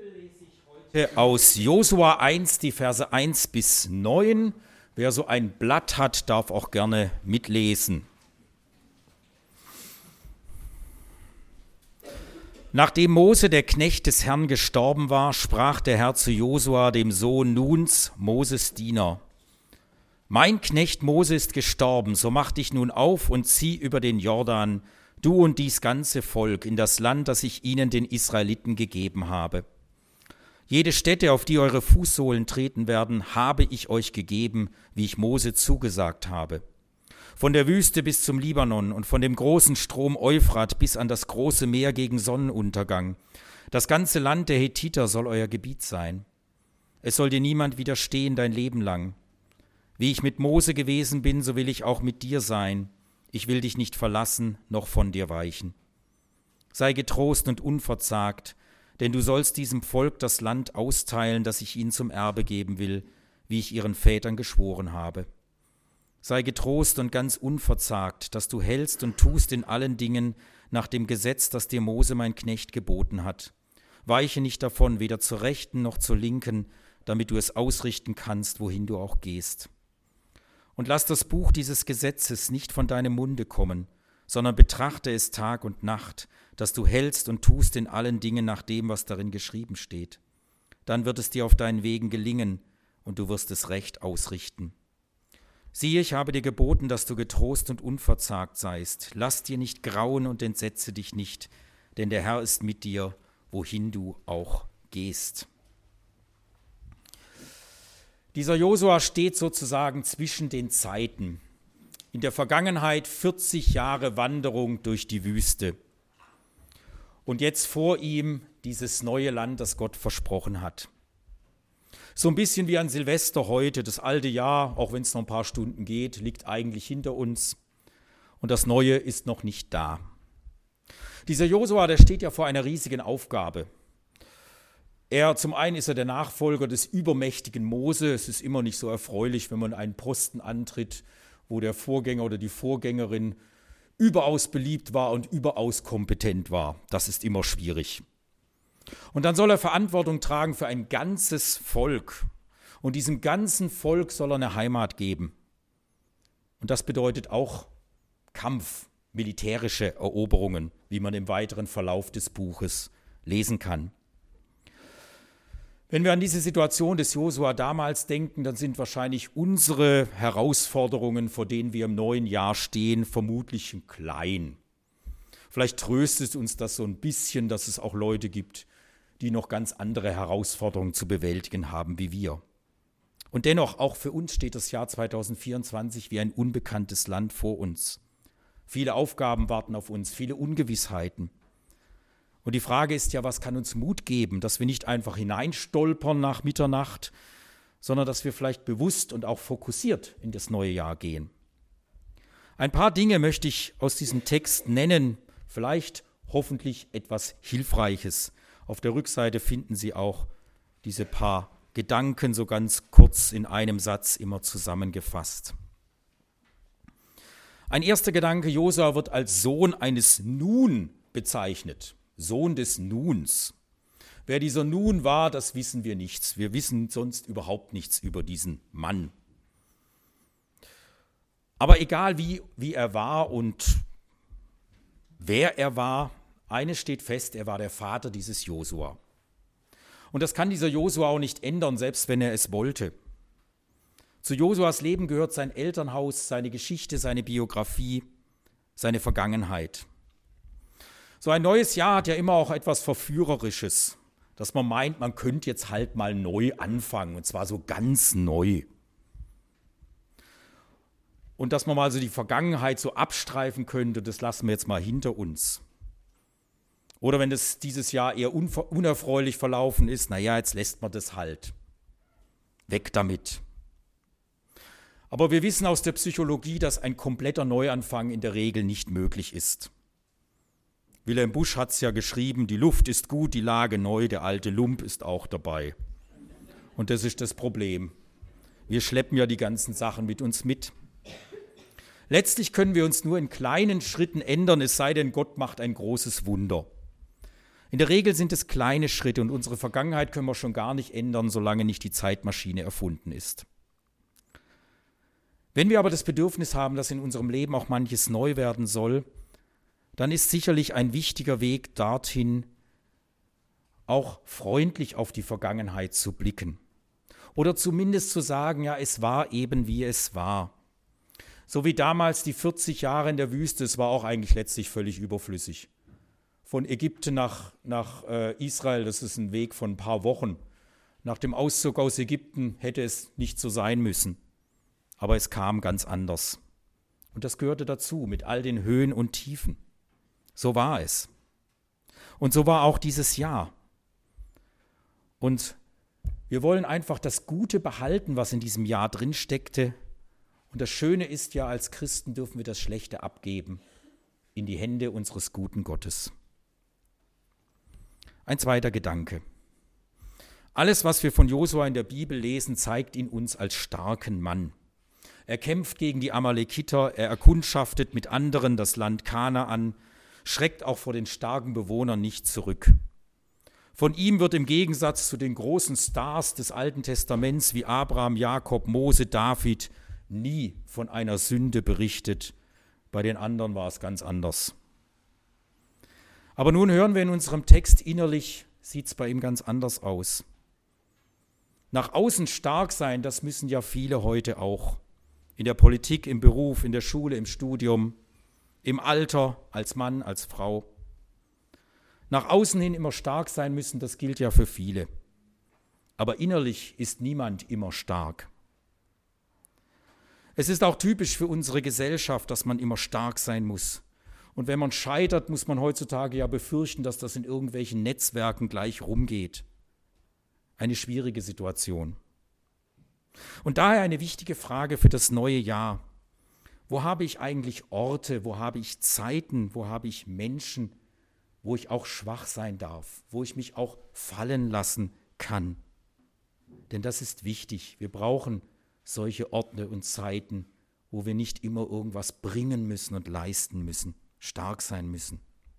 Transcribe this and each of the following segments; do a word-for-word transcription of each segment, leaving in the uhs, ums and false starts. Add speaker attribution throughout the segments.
Speaker 1: Aus Josua eins, die Verse eins bis neun. Wer so ein Blatt hat, darf auch gerne mitlesen. Nachdem Mose, der Knecht des Herrn, gestorben war, sprach der Herr zu Josua, dem Sohn Nuns, Moses Diener: Mein Knecht Mose ist gestorben, so mach dich nun auf und zieh über den Jordan, du und dies ganze Volk, in das Land, das ich ihnen, den Israeliten, gegeben habe. Jede Stätte, auf die eure Fußsohlen treten werden, habe ich euch gegeben, wie ich Mose zugesagt habe. Von der Wüste bis zum Libanon und von dem großen Strom Euphrat bis an das große Meer gegen Sonnenuntergang. Das ganze Land der Hethiter soll euer Gebiet sein. Es soll dir niemand widerstehen dein Leben lang. Wie ich mit Mose gewesen bin, so will ich auch mit dir sein. Ich will dich nicht verlassen, noch von dir weichen. Sei getrost und unverzagt, denn du sollst diesem Volk das Land austeilen, das ich ihnen zum Erbe geben will, wie ich ihren Vätern geschworen habe. Sei getrost und ganz unverzagt, dass du hältst und tust in allen Dingen nach dem Gesetz, das dir Mose mein Knecht geboten hat. Weiche nicht davon, weder zur Rechten noch zur Linken, damit du es ausrichten kannst, wohin du auch gehst. Und lass das Buch dieses Gesetzes nicht von deinem Munde kommen, sondern betrachte es Tag und Nacht, dass du hältst und tust in allen Dingen nach dem, was darin geschrieben steht. Dann wird es dir auf deinen Wegen gelingen und du wirst es recht ausrichten. Siehe, ich habe dir geboten, dass du getrost und unverzagt seist. Lass dir nicht grauen und entsetze dich nicht, denn der Herr ist mit dir, wohin du auch gehst. Dieser Josua steht sozusagen zwischen den Zeiten. In der Vergangenheit vierzig Jahre Wanderung durch die Wüste. Und jetzt vor ihm dieses neue Land, das Gott versprochen hat. So ein bisschen wie an Silvester heute, das alte Jahr, auch wenn es noch ein paar Stunden geht, liegt eigentlich hinter uns und das Neue ist noch nicht da. Dieser Josua, der steht ja vor einer riesigen Aufgabe. Er, zum einen ist er der Nachfolger des übermächtigen Mose. Es ist immer nicht so erfreulich, wenn man einen Posten antritt, wo der Vorgänger oder die Vorgängerin überaus beliebt war und überaus kompetent war. Das ist immer schwierig. Und dann soll er Verantwortung tragen für ein ganzes Volk. Und diesem ganzen Volk soll er eine Heimat geben. Und das bedeutet auch Kampf, militärische Eroberungen, wie man im weiteren Verlauf des Buches lesen kann. Wenn wir an diese Situation des Josua damals denken, dann sind wahrscheinlich unsere Herausforderungen, vor denen wir im neuen Jahr stehen, vermutlich klein. Vielleicht tröstet uns das so ein bisschen, dass es auch Leute gibt, die noch ganz andere Herausforderungen zu bewältigen haben wie wir. Und dennoch, auch für uns steht das Jahr zweitausendvierundzwanzig wie ein unbekanntes Land vor uns. Viele Aufgaben warten auf uns, viele Ungewissheiten. Und die Frage ist ja, was kann uns Mut geben, dass wir nicht einfach hineinstolpern nach Mitternacht, sondern dass wir vielleicht bewusst und auch fokussiert in das neue Jahr gehen. Ein paar Dinge möchte ich aus diesem Text nennen, vielleicht hoffentlich etwas Hilfreiches. Auf der Rückseite finden Sie auch diese paar Gedanken so ganz kurz in einem Satz immer zusammengefasst. Ein erster Gedanke: Josua wird als Sohn eines Nun bezeichnet. Sohn des Nuns. Wer dieser Nun war, das wissen wir nichts. Wir wissen sonst überhaupt nichts über diesen Mann. Aber egal wie, wie er war und wer er war, eines steht fest: er war der Vater dieses Josua. Und das kann dieser Josua auch nicht ändern, selbst wenn er es wollte. Zu Josuas Leben gehört sein Elternhaus, seine Geschichte, seine Biografie, seine Vergangenheit. So ein neues Jahr hat ja immer auch etwas Verführerisches, dass man meint, man könnte jetzt halt mal neu anfangen, und zwar so ganz neu. Und dass man mal so die Vergangenheit so abstreifen könnte, das lassen wir jetzt mal hinter uns. Oder wenn das dieses Jahr eher unerfreulich verlaufen ist, naja, jetzt lässt man das halt. Weg damit. Aber wir wissen aus der Psychologie, dass ein kompletter Neuanfang in der Regel nicht möglich ist. Wilhelm Busch hat es ja geschrieben: Die Luft ist gut, die Lage neu, der alte Lump ist auch dabei. Und das ist das Problem. Wir schleppen ja die ganzen Sachen mit uns mit. Letztlich können wir uns nur in kleinen Schritten ändern, es sei denn, Gott macht ein großes Wunder. In der Regel sind es kleine Schritte und unsere Vergangenheit können wir schon gar nicht ändern, solange nicht die Zeitmaschine erfunden ist. Wenn wir aber das Bedürfnis haben, dass in unserem Leben auch manches neu werden soll, dann ist sicherlich ein wichtiger Weg dorthin, auch freundlich auf die Vergangenheit zu blicken. Oder zumindest zu sagen, ja, es war eben, wie es war. So wie damals die vierzig Jahre in der Wüste, es war auch eigentlich letztlich völlig überflüssig. Von Ägypten nach, nach äh, Israel, das ist ein Weg von ein paar Wochen. Nach dem Auszug aus Ägypten hätte es nicht so sein müssen. Aber es kam ganz anders. Und das gehörte dazu, mit all den Höhen und Tiefen. So war es. Und so war auch dieses Jahr. Und wir wollen einfach das Gute behalten, was in diesem Jahr drin steckte. Und das Schöne ist ja, als Christen dürfen wir das Schlechte abgeben in die Hände unseres guten Gottes. Ein zweiter Gedanke. Alles, was wir von Josua in der Bibel lesen, zeigt ihn uns als starken Mann. Er kämpft gegen die Amalekiter, er erkundschaftet mit anderen das Land Kanaan, schreckt auch vor den starken Bewohnern nicht zurück. Von ihm wird im Gegensatz zu den großen Stars des Alten Testaments wie Abraham, Jakob, Mose, David nie von einer Sünde berichtet. Bei den anderen war es ganz anders. Aber nun hören wir in unserem Text, innerlich sieht es bei ihm ganz anders aus. Nach außen stark sein, das müssen ja viele heute auch. In der Politik, im Beruf, in der Schule, im Studium, im Alter, als Mann, als Frau. Nach außen hin immer stark sein müssen, das gilt ja für viele. Aber innerlich ist niemand immer stark. Es ist auch typisch für unsere Gesellschaft, dass man immer stark sein muss. Und wenn man scheitert, muss man heutzutage ja befürchten, dass das in irgendwelchen Netzwerken gleich rumgeht. Eine schwierige Situation. Und daher eine wichtige Frage für das neue Jahr. Wo habe ich eigentlich Orte, wo habe ich Zeiten, wo habe ich Menschen, wo ich auch schwach sein darf, wo ich mich auch fallen lassen kann? Denn das ist wichtig. Wir brauchen solche Orte und Zeiten, wo wir nicht immer irgendwas bringen müssen und leisten müssen, stark sein müssen.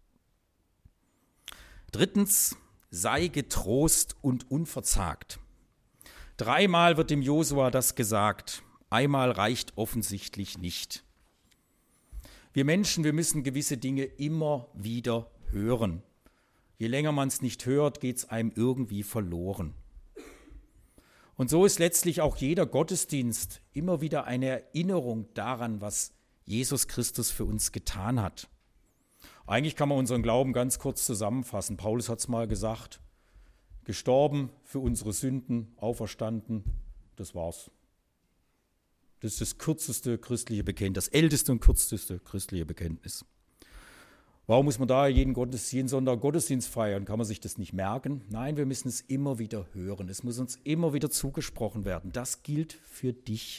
Speaker 1: Drittens, sei getrost und unverzagt. Dreimal wird dem Josua das gesagt. Einmal reicht offensichtlich nicht. Wir Menschen, wir müssen gewisse Dinge immer wieder hören. Je länger man es nicht hört, geht es einem irgendwie verloren. Und so ist letztlich auch jeder Gottesdienst immer wieder eine Erinnerung daran, was Jesus Christus für uns getan hat. Eigentlich kann man unseren Glauben ganz kurz zusammenfassen. Paulus hat es mal gesagt, gestorben für unsere Sünden, auferstanden, das war's. Das ist das kürzeste christliche Bekenntnis, das älteste und kürzeste christliche Bekenntnis. Warum muss man da jeden, Gottes, jeden Sonntag Gottesdienst feiern? Kann man sich das nicht merken? Nein, wir müssen es immer wieder hören. Es muss uns immer wieder zugesprochen werden. Das gilt für dich.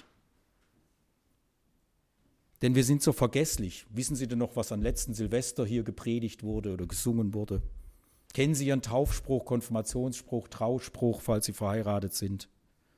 Speaker 1: Denn wir sind so vergesslich. Wissen Sie denn noch, was an letzten Silvester hier gepredigt wurde oder gesungen wurde? Kennen Sie Ihren Taufspruch, Konfirmationsspruch, Trauspruch, falls Sie verheiratet sind?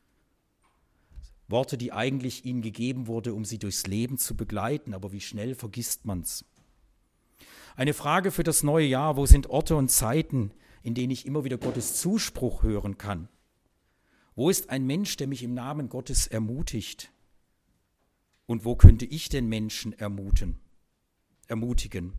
Speaker 1: Worte, die eigentlich Ihnen gegeben wurden, um Sie durchs Leben zu begleiten, aber wie schnell vergisst man's? Eine Frage für das neue Jahr: Wo sind Orte und Zeiten, in denen ich immer wieder Gottes Zuspruch hören kann? Wo ist ein Mensch, der mich im Namen Gottes ermutigt? Und wo könnte ich den Menschen ermuten, ermutigen?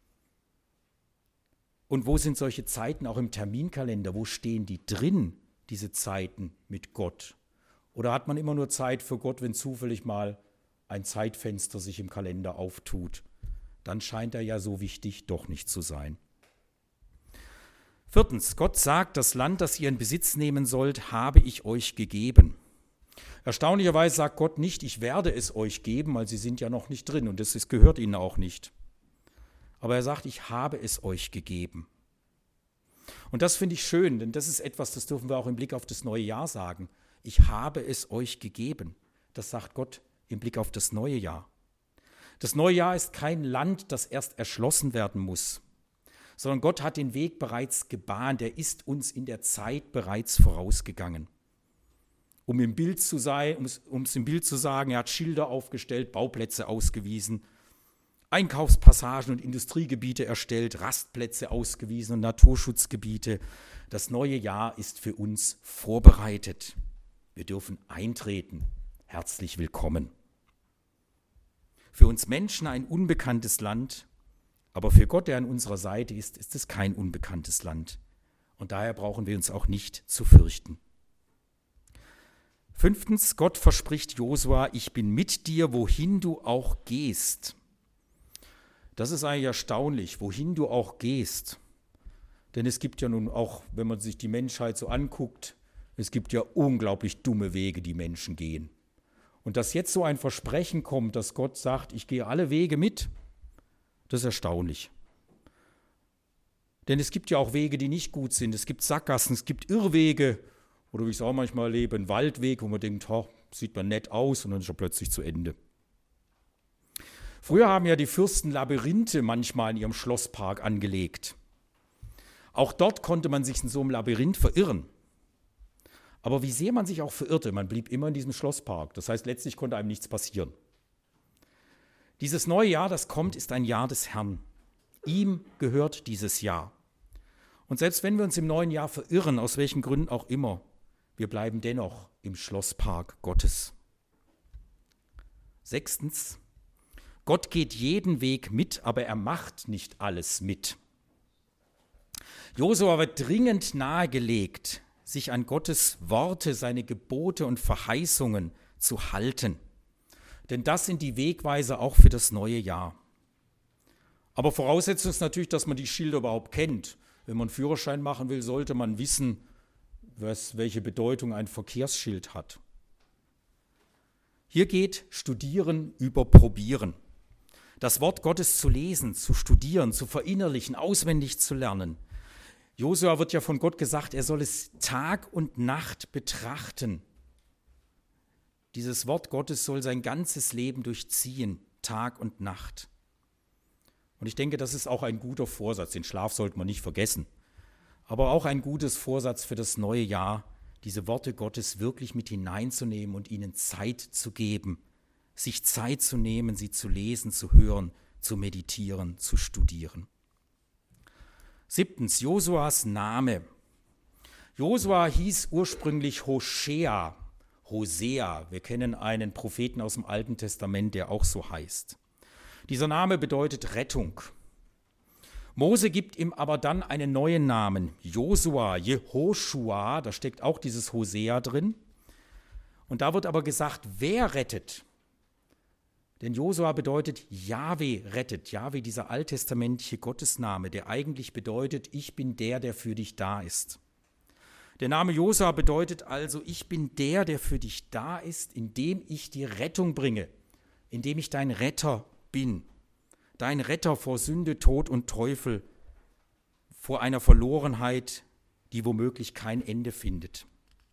Speaker 1: Und wo sind solche Zeiten auch im Terminkalender? Wo stehen die drin, diese Zeiten mit Gott? Oder hat man immer nur Zeit für Gott, wenn zufällig mal ein Zeitfenster sich im Kalender auftut? Dann scheint er ja so wichtig doch nicht zu sein. Viertens, Gott sagt, das Land, das ihr in Besitz nehmen sollt, habe ich euch gegeben. Erstaunlicherweise sagt Gott nicht, ich werde es euch geben, weil sie sind ja noch nicht drin und das gehört ihnen auch nicht. Aber er sagt, ich habe es euch gegeben. Und das finde ich schön, denn das ist etwas, das dürfen wir auch im Blick auf das neue Jahr sagen. Ich habe es euch gegeben. Das sagt Gott im Blick auf das neue Jahr. Das neue Jahr ist kein Land, das erst erschlossen werden muss, sondern Gott hat den Weg bereits gebahnt. Er ist uns in der Zeit bereits vorausgegangen. Um im Bild zu sein, um es im Bild zu sagen, er hat Schilder aufgestellt, Bauplätze ausgewiesen. Einkaufspassagen und Industriegebiete erstellt, Rastplätze ausgewiesen und Naturschutzgebiete. Das neue Jahr ist für uns vorbereitet. Wir dürfen eintreten. Herzlich willkommen. Für uns Menschen ein unbekanntes Land, aber für Gott, der an unserer Seite ist, ist es kein unbekanntes Land. Und daher brauchen wir uns auch nicht zu fürchten. Fünftens, Gott verspricht Josua, ich bin mit dir, wohin du auch gehst. Das ist eigentlich erstaunlich, wohin du auch gehst. Denn es gibt ja nun auch, wenn man sich die Menschheit so anguckt, es gibt ja unglaublich dumme Wege, die Menschen gehen. Und dass jetzt so ein Versprechen kommt, dass Gott sagt, ich gehe alle Wege mit, das ist erstaunlich. Denn es gibt ja auch Wege, die nicht gut sind. Es gibt Sackgassen, es gibt Irrwege oder wie ich es auch manchmal erlebe, einen Waldweg, wo man denkt, oh, sieht man nett aus und dann ist er plötzlich zu Ende. Früher haben ja die Fürsten Labyrinthe manchmal in ihrem Schlosspark angelegt. Auch dort konnte man sich in so einem Labyrinth verirren. Aber wie sehr man sich auch verirrte, man blieb immer in diesem Schlosspark. Das heißt, letztlich konnte einem nichts passieren. Dieses neue Jahr, das kommt, ist ein Jahr des Herrn. Ihm gehört dieses Jahr. Und selbst wenn wir uns im neuen Jahr verirren, aus welchen Gründen auch immer, wir bleiben dennoch im Schlosspark Gottes. Sechstens, Gott geht jeden Weg mit, aber er macht nicht alles mit. Josua wird dringend nahegelegt, sich an Gottes Worte, seine Gebote und Verheißungen zu halten. Denn das sind die Wegweiser auch für das neue Jahr. Aber Voraussetzung ist natürlich, dass man die Schilder überhaupt kennt. Wenn man einen Führerschein machen will, sollte man wissen, was, welche Bedeutung ein Verkehrsschild hat. Hier geht Studieren über Probieren. Das Wort Gottes zu lesen, zu studieren, zu verinnerlichen, auswendig zu lernen. Josua wird ja von Gott gesagt, er soll es Tag und Nacht betrachten. Dieses Wort Gottes soll sein ganzes Leben durchziehen, Tag und Nacht. Und ich denke, das ist auch ein guter Vorsatz. Den Schlaf sollte man nicht vergessen. Aber auch ein gutes Vorsatz für das neue Jahr, diese Worte Gottes wirklich mit hineinzunehmen und ihnen Zeit zu geben, sich Zeit zu nehmen, sie zu lesen, zu hören, zu meditieren, zu studieren. Siebtens, Josuas Name. Josua hieß ursprünglich Hoshea, Hosea. Wir kennen einen Propheten aus dem Alten Testament, der auch so heißt. Dieser Name bedeutet Rettung. Mose gibt ihm aber dann einen neuen Namen, Josua, Jehoshua, da steckt auch dieses Hosea drin. Und da wird aber gesagt, wer rettet? Denn Josua bedeutet, Jahwe rettet. Jahwe, dieser alttestamentliche Gottesname, der eigentlich bedeutet, ich bin der, der für dich da ist. Der Name Josua bedeutet also, ich bin der, der für dich da ist, indem ich dir Rettung bringe, indem ich dein Retter bin. Dein Retter vor Sünde, Tod und Teufel, vor einer Verlorenheit, die womöglich kein Ende findet.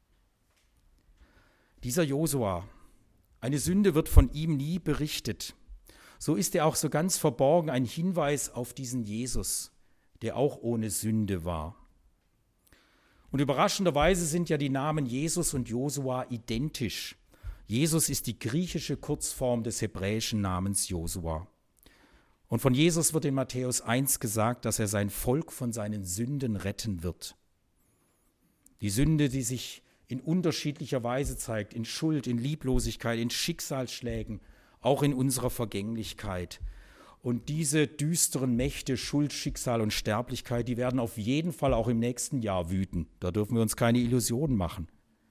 Speaker 1: Dieser Josua, eine Sünde wird von ihm nie berichtet. So ist er auch so ganz verborgen ein Hinweis auf diesen Jesus, der auch ohne Sünde war. Und überraschenderweise sind ja die Namen Jesus und Josua identisch. Jesus ist die griechische Kurzform des hebräischen Namens Josua. Und von Jesus wird in Matthäus eins gesagt, dass er sein Volk von seinen Sünden retten wird. Die Sünde, die sich in unterschiedlicher Weise zeigt, in Schuld, in Lieblosigkeit, in Schicksalsschlägen, auch in unserer Vergänglichkeit. Und diese düsteren Mächte, Schuld, Schicksal und Sterblichkeit, die werden auf jeden Fall auch im nächsten Jahr wüten. Da dürfen wir uns keine Illusionen machen.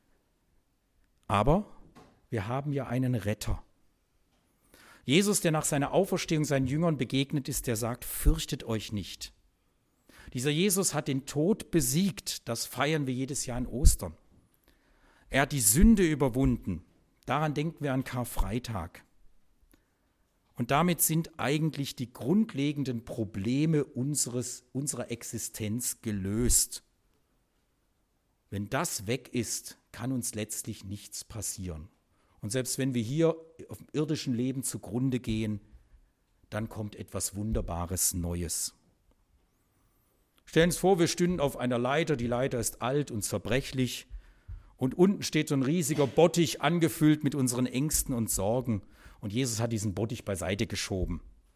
Speaker 1: Aber wir haben ja einen Retter. Jesus, der nach seiner Auferstehung seinen Jüngern begegnet ist, der sagt, fürchtet euch nicht. Dieser Jesus hat den Tod besiegt, das feiern wir jedes Jahr an Ostern. Er hat die Sünde überwunden, daran denken wir an Karfreitag. Und damit sind eigentlich die grundlegenden Probleme unseres, unserer Existenz gelöst. Wenn das weg ist, kann uns letztlich nichts passieren. Und selbst wenn wir hier auf dem irdischen Leben zugrunde gehen, dann kommt etwas Wunderbares Neues. Stellen Sie uns vor, wir stünden auf einer Leiter, die Leiter ist alt und zerbrechlich und unten steht so ein riesiger Bottich, angefüllt mit unseren Ängsten und Sorgen und Jesus hat diesen Bottich beiseite geschoben.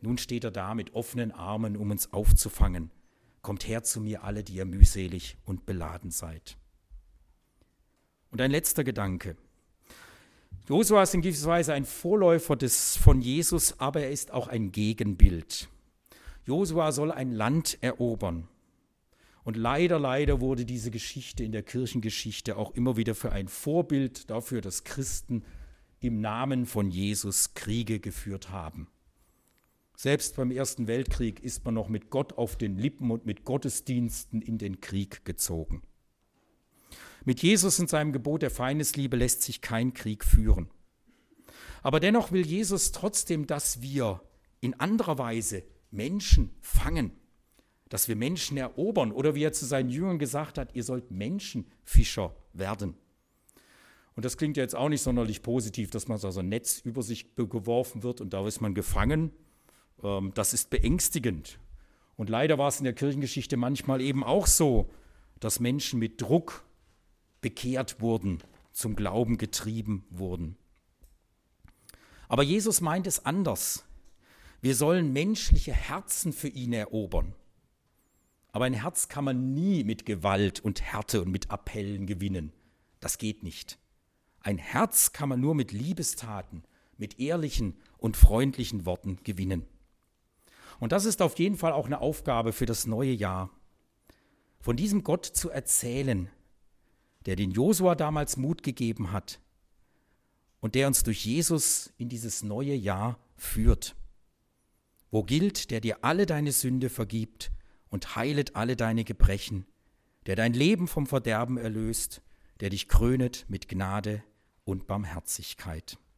Speaker 1: Nun steht er da mit offenen Armen, um uns aufzufangen. Kommt her zu mir alle, die ihr mühselig und beladen seid. Und ein letzter Gedanke. Josua ist in gewisser Weise ein Vorläufer des, von Jesus, aber er ist auch ein Gegenbild. Josua soll ein Land erobern. Und leider, leider wurde diese Geschichte in der Kirchengeschichte auch immer wieder für ein Vorbild dafür, dass Christen im Namen von Jesus Kriege geführt haben. Selbst beim Ersten Weltkrieg ist man noch mit Gott auf den Lippen und mit Gottesdiensten in den Krieg gezogen. Mit Jesus und seinem Gebot der Feindesliebe lässt sich kein Krieg führen. Aber dennoch will Jesus trotzdem, dass wir in anderer Weise Menschen fangen, dass wir Menschen erobern oder wie er zu seinen Jüngern gesagt hat, ihr sollt Menschenfischer werden. Und das klingt ja jetzt auch nicht sonderlich positiv, dass man so ein Netz über sich geworfen wird und da ist man gefangen. Das ist beängstigend. Und leider war es in der Kirchengeschichte manchmal eben auch so, dass Menschen mit Druck bekehrt wurden, zum Glauben getrieben wurden. Aber Jesus meint es anders. Wir sollen menschliche Herzen für ihn erobern. Aber ein Herz kann man nie mit Gewalt und Härte und mit Appellen gewinnen. Das geht nicht. Ein Herz kann man nur mit Liebestaten, mit ehrlichen und freundlichen Worten gewinnen. Und das ist auf jeden Fall auch eine Aufgabe für das neue Jahr. Von diesem Gott zu erzählen, der den Josua damals Mut gegeben hat und der uns durch Jesus in dieses neue Jahr führt. Wo gilt, der dir alle deine Sünde vergibt und heilet alle deine Gebrechen, der dein Leben vom Verderben erlöst, der dich krönet mit Gnade und Barmherzigkeit.